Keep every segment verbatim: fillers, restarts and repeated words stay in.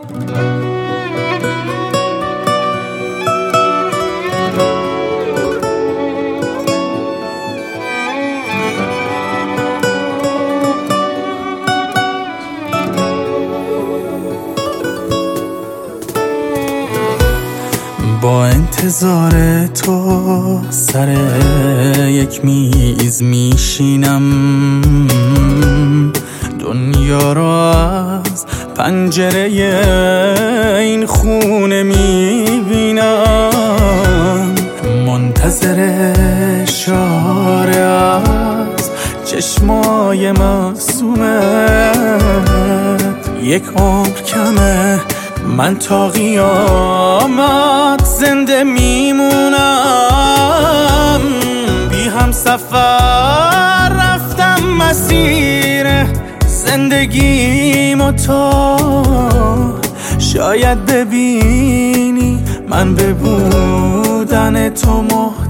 با انتظار تو سر یک میز میشینم، دنیا را از پنجره این خونه میبینم، منتظر اشاره از چشمای معصومت. یک عمر کمه من تا قیامت زنده میمونم، بی هم سفر رفتم مسیر زندگیمو، تو شاید ببینی من به بودن تو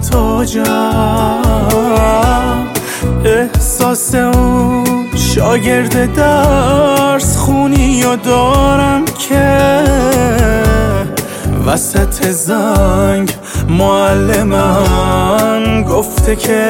محتاجم. احساس اون شاگرد درس خونی و دارم که وسط زنگ معلمم گفته که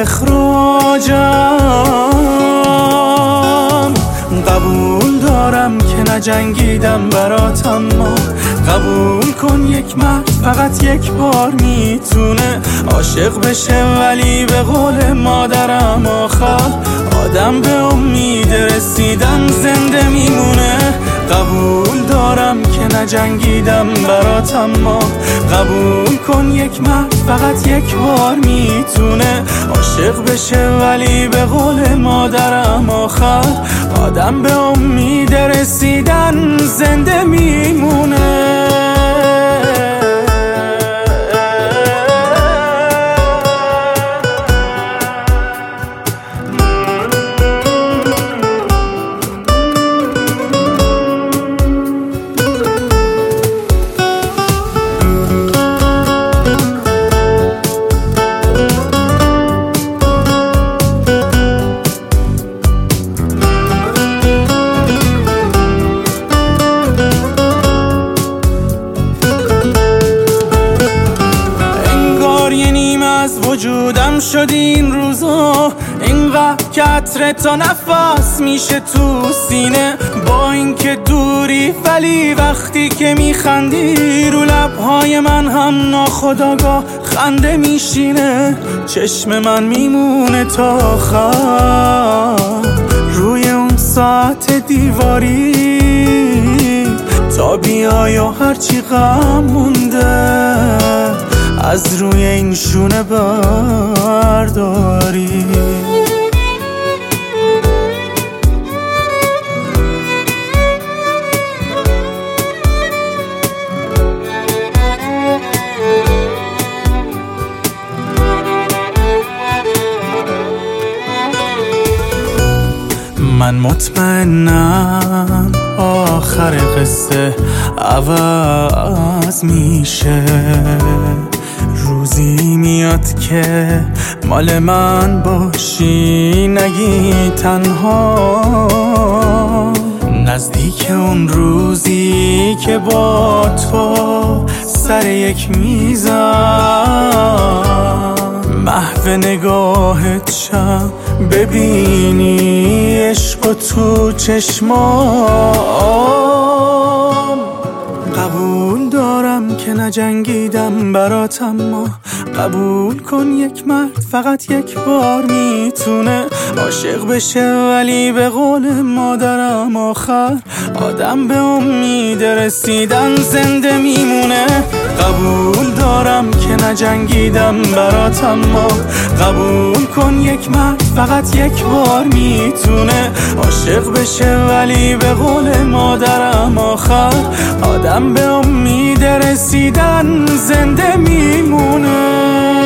اخراجم. قبول دارم که نجنگیدم برات، اما قبول کن یک مرد فقط یک بار میتونه عاشق بشه، ولی به قول مادرم آخر آدم به امید رسیدن زنده میمونه. قبول دارم که نجنگیدم برات، اما قبول کن یک مرد فقط یک بار میتونه عاشق بشه، ولی به قول مادرم آخر آدم به امید رسیدن زنده میمونه. وجودم شد این روزا اینقدر که عطر تا نفس میشه تو سینه، با اینکه دوری ولی وقتی که میخندی رو لبهای من هم ناخودآگاه خنده میشینه. چشم من میمونه تا آخر روی اون ساعت دیواری، تا بیای و هرچی غم مونده از روی این شونه برداری. من مطمئنم آخر قصه عوض میشه، روزی میاد که مال من باشی نگی تنها، نزدیک اون روزی که با تو سر یک میزم محو نگاهت شم، ببینی عشق و تو چشمام. قبول دارم که نجنگیدم برات، اما قبول کن یک مرد فقط یک بار میتونه عاشق بشه، ولی به قول مادرم آخر آدم به امید رسیدن زنده میمونه. قبول دارم که نجنگیدم برات، اما قبول کن یک مرد فقط یک بار میتونه عاشق بشه، ولی به قول مادرم آخر آدم به امید رسیدن زنده میمونه.